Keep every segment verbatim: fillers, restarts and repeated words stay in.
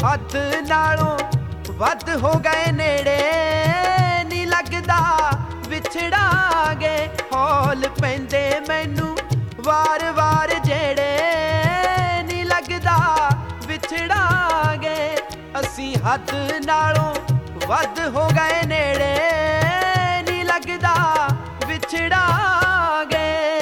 हद नालों वध हो गए नेड़े, नी लगदा विछड़ांगे। हौल पैंदे मैनू वार वार जेड़े, नी लगदा विछड़ांगे। असीं हद नालों वध हो गए नेड़े, नी लगदा विछड़ांगे।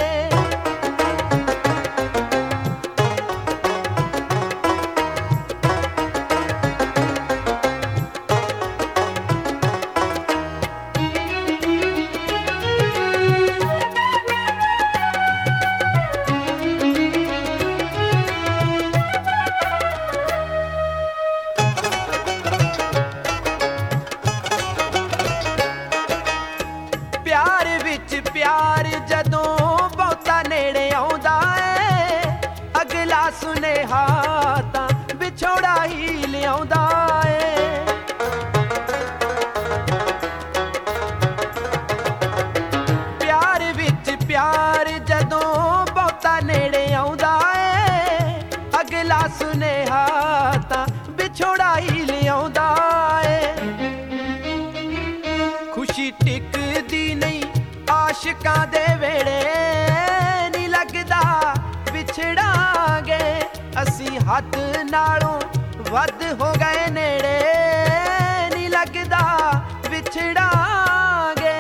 प्यार विच प्यार जदों बहुता नेड़े आउंदा है, अगला सुनेहा तां विछोड़ा ही लिआउंदा है। प्यार विच प्यार जदों बहुता नेड़े आउंदा है, अगला सुनेहा तां विछोड़ा ही लिआउंदा है। खुशी टिकदी नहीं आशिकां दे वेड़े, नी लगदा विछड़ांगे। असीं हद नालों वध हो गए नेड़े, नी लगदा विछड़ांगे।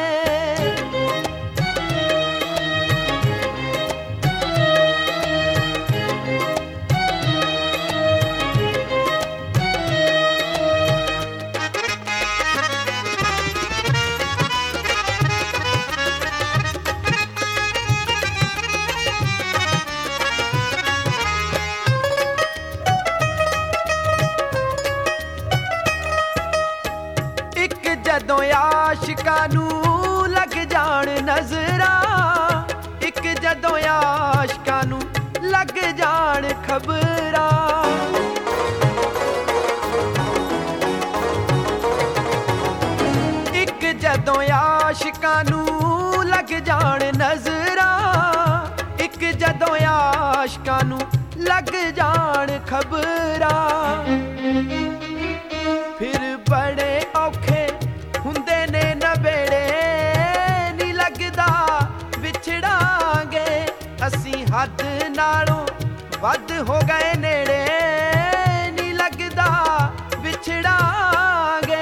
जदों आशिकां नूं लग जाण नज़रां, इक जदों आशिकां नूं लग जाण खबरां। इक जदों आशिकां नूं लग जाण नज़रां, इक जदों आशिकां नूं लग जाण खबरां। फिर बड़े औखे हुंदे ने नबेड़े, नी लगदा विछड़ांगे। असीं हद नालों वध हो गए नेड़े, नी लगदा विछड़ांगे।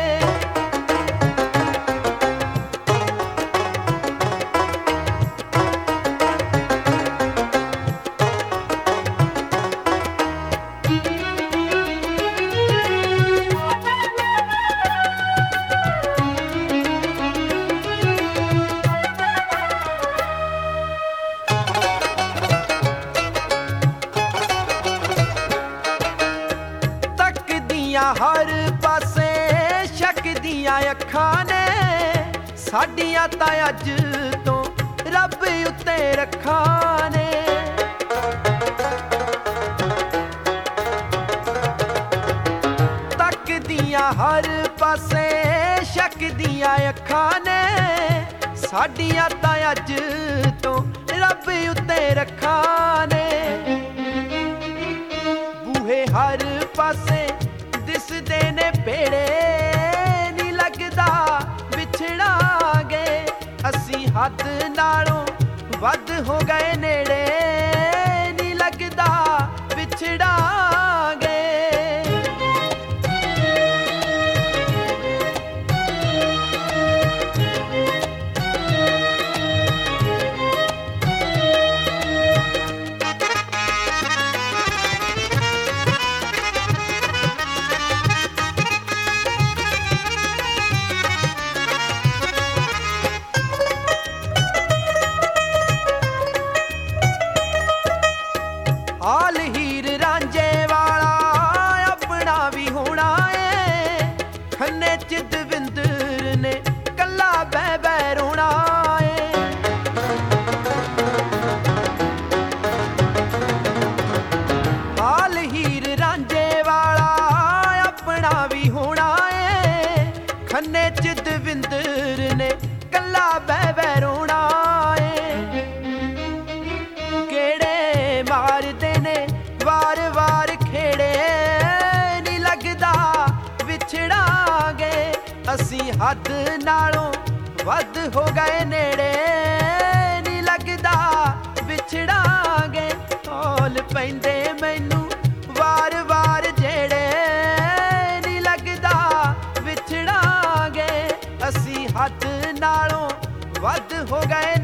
हर पासे शक दियां अखां ने, साडियां तां अज तो रब उत्ते रखां ने। तक दियां हर पासे शक दियां अखां ने, साडियां तां अज तो रब उत्ते रखां ने। बूहे हर पासे दिसदे ने पेड़े, नी लगदा विछड़ांगे। असीं हद नालों वध हो गए नेड़े, नी लगदा विछड़ांगे। हद नालों वध हो गए नेड़े, नी लगदा विछड़ांगे। हौल पैंदे मैनू वार वार जेड़े, नी लगदा विछड़ांगे। असी हद नालों वध हो गए